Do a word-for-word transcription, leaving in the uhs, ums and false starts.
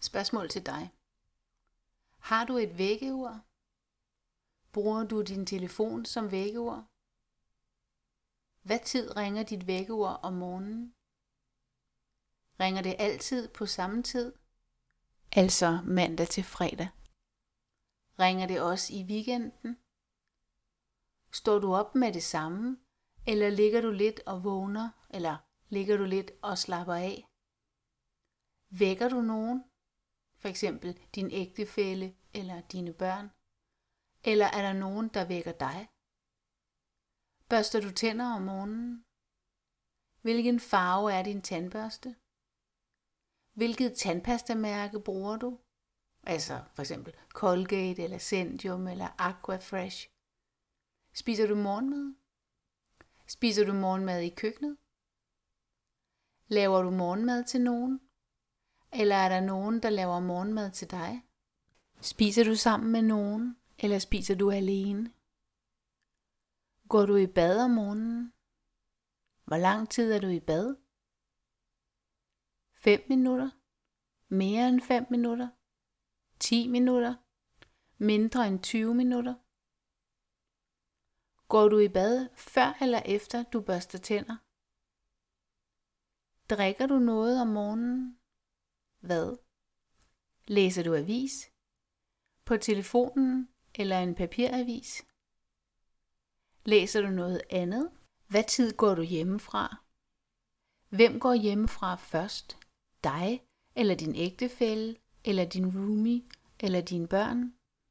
Spørgsmål til dig. Har du et vækkeur? Bruger du din telefon som vækkeur? Hvad tid ringer dit vækkeur om morgenen? Ringer det altid på samme tid? Altså mandag til fredag. Ringer det også i weekenden? Står du op med det samme, eller ligger du lidt og vågner, eller ligger du lidt og slapper af? Vækker du nogen? For eksempel din ægtefælle eller dine børn? Eller er der nogen, der vækker dig? Børster du tænder om morgenen? Hvilken farve er din tandbørste? Hvilket tandpastamærke bruger du? Altså for eksempel Colgate eller Zendium eller Aquafresh. Spiser du morgenmad? Spiser du morgenmad i køkkenet? Laver du morgenmad til nogen? Eller er der nogen, der laver morgenmad til dig? Spiser du sammen med nogen, eller spiser du alene? Går du i bad om morgenen? Hvor lang tid er du i bad? fem minutter? Mere end fem minutter? ti minutter? Mindre end tyve minutter? Går du i bad før eller efter du børster tænder? Drikker du noget om morgenen? Hvad? Læser du avis? På telefonen eller en papiravis? Læser du noget andet? Hvad tid går du hjemmefra? Hvem går hjemmefra først? Dig eller din ægtefælle eller din roomie eller dine børn?